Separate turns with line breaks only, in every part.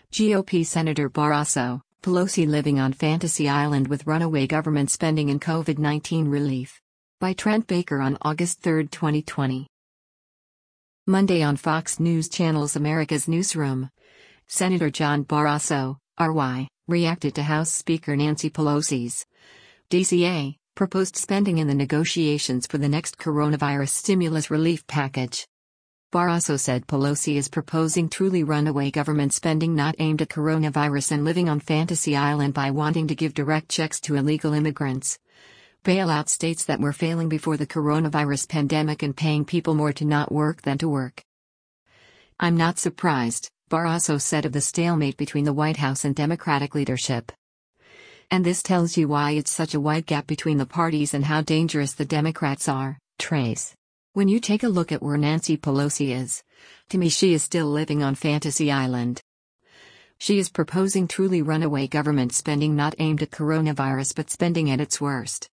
GOP Senator Barrasso, Pelosi living on Fantasy Island with runaway government spending and COVID-19 relief. By Trent Baker on August 3, 2020. Monday on Fox News Channel's America's Newsroom. Senator John Barrasso, RY, reacted to House Speaker Nancy Pelosi's DCA proposed spending in the negotiations for the next coronavirus stimulus relief package. Barrasso said Pelosi is proposing truly runaway government spending not aimed at coronavirus and living on Fantasy Island by wanting to give direct checks to illegal immigrants, bail out states that were failing before the coronavirus pandemic, and paying people more to not work than to work. "I'm not surprised," Barrasso said of the stalemate between the White House and Democratic leadership. "And this tells you why it's such a wide gap between the parties and how dangerous the Democrats are, Trace. When you take a look at where Nancy Pelosi is, to me she is still living on Fantasy Island. She is proposing truly runaway government spending not aimed at coronavirus but spending at its worst.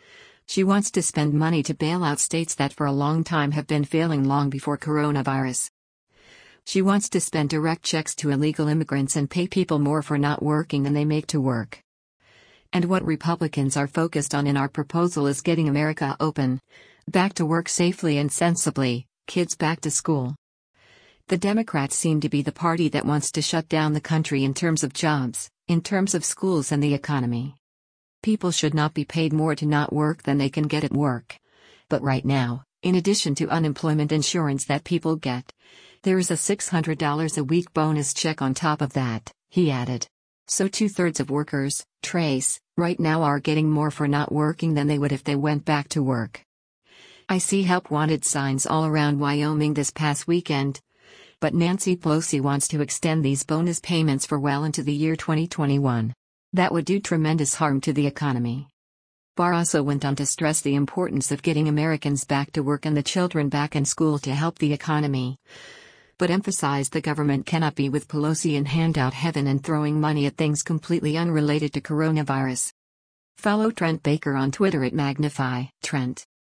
She wants to spend money to bail out states that for a long time have been failing long before coronavirus. She wants to spend direct checks to illegal immigrants and pay people more for not working than they make to work. And what Republicans are focused on in our proposal is getting America open, back to work safely and sensibly, kids back to school. The Democrats seem to be the party that wants to shut down the country in terms of jobs, in terms of schools and the economy. People should not be paid more to not work than they can get at work. But right now, in addition to unemployment insurance that people get, there is a $600 a week bonus check on top of that," he added. "So 2/3 of workers, Trace, right now are getting more for not working than they would if they went back to work. I see help wanted signs all around Wyoming this past weekend. But Nancy Pelosi wants to extend these bonus payments for well into the year 2021. That would do tremendous harm to the economy." Barrasso went on to stress the importance of getting Americans back to work and the children back in school to help the economy, but emphasized the government cannot be with Pelosi in handout heaven and throwing money at things completely unrelated to coronavirus. Follow Trent Baker on Twitter at Magnify Trent.